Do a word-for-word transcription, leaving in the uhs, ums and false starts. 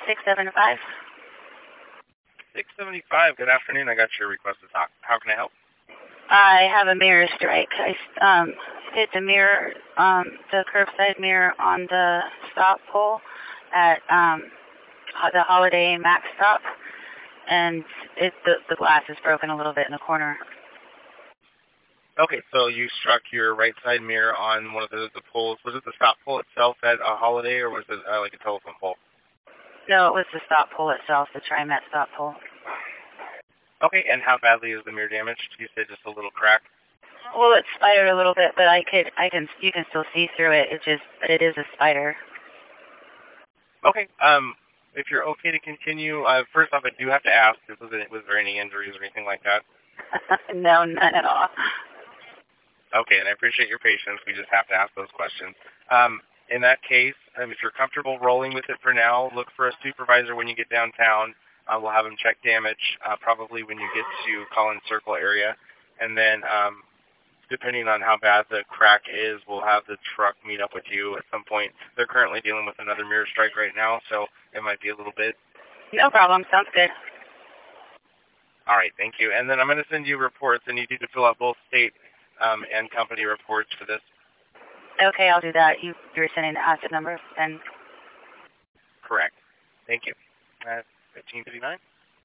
six seven five. six seventy-five, good afternoon. I got your request to talk. How can I help? I have a mirror strike. I um, hit the mirror, um, the curbside mirror on the stop pole at um, the Holiday Inn Max stop, and it, the, the glass is broken a little bit in the corner. Okay, so you struck your right side mirror on one of the, the poles. Was it the stop pole itself at a Holiday, or was it uh, like a telephone pole? No, it was the stop pole itself, the TriMet stop pole. Okay, and how badly is the mirror damaged? You said just a little crack. Well, it's spidered a little bit, but I could, I can, you can still see through it. It just, it is a spider. Okay, um, if you're okay to continue, uh, first off, I do have to ask, was, it, was there any injuries or anything like that? No, none at all. Okay, and I appreciate your patience. We just have to ask those questions. Um, in that case, um, if you're comfortable rolling with it for now, look for a supervisor when you get downtown. Uh, we'll have them check damage, uh, probably when you get to Collins Circle area. And then, um, depending on how bad the crack is, we'll have the truck meet up with you at some point. They're currently dealing with another mirror strike right now, so it might be a little bit. No problem. Sounds good. All right, thank you. And then I'm going to send you reports, and you need to fill out both state um, and company reports for this. Okay, I'll do that. You, you're sending the asset number, and correct. Thank you. Uh, fifteen fifty-nine.